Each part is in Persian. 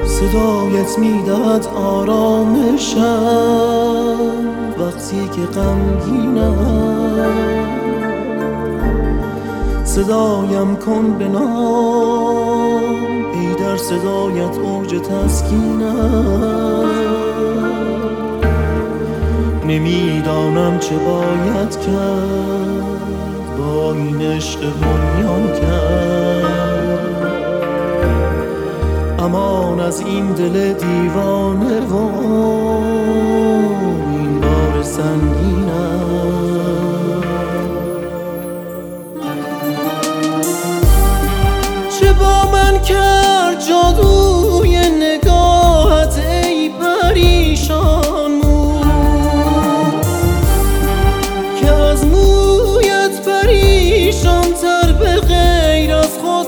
صدایت میدهد آرامشم وقتی که غمگینم. صدایم کن به نام ای در صدایت اوج تسکینم. نمیدانم چه باید کرد با این عشق بنیان کرد. امان از این دل دیوانه و این بار سنگینم. چه با من کرد جادوی نگاهت ای پریشان مو که از مویت پریشان تر به غیر از خود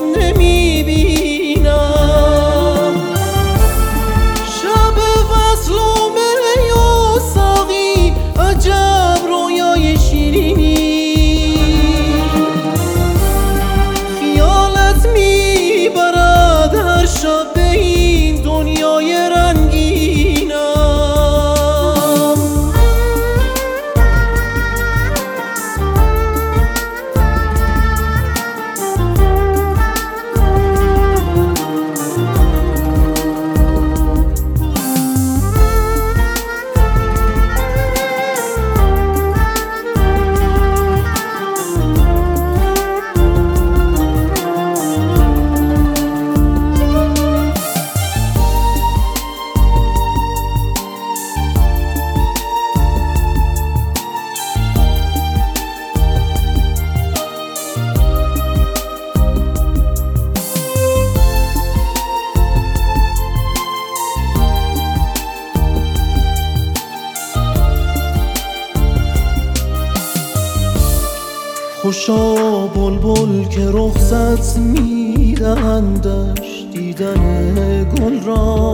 نمیبینم. شب وصل و می و ساقی عجب رویای شیرینی خیالت میبرد هر شب به این دنیای رنگینم. خوشا بلبل که رخصت میدهندش دیدن گل را.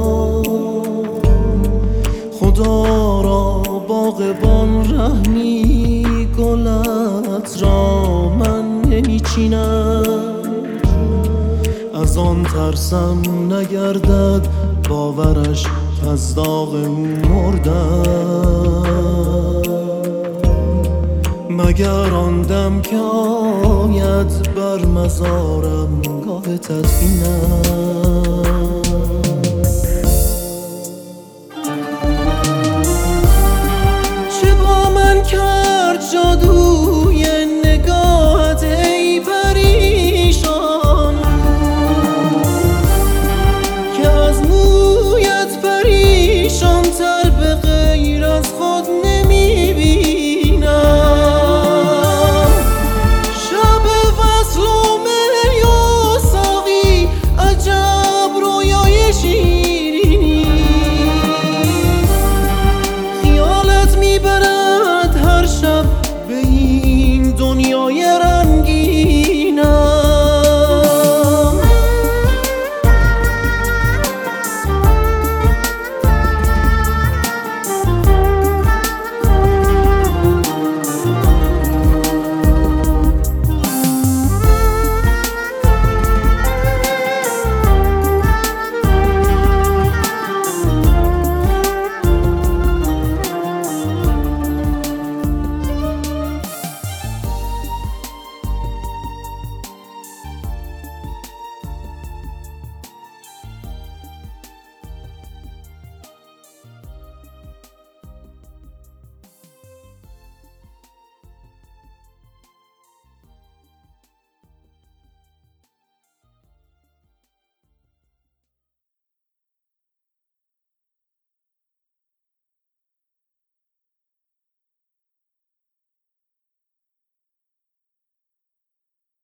خدا را باغبان رحمی گلت را من نمیچینم. از آن ترسم نگردد باورش از داغ او مردم. مگر آن دم که آید بر مزارم گاه تدفینم. چه با من کرد جادو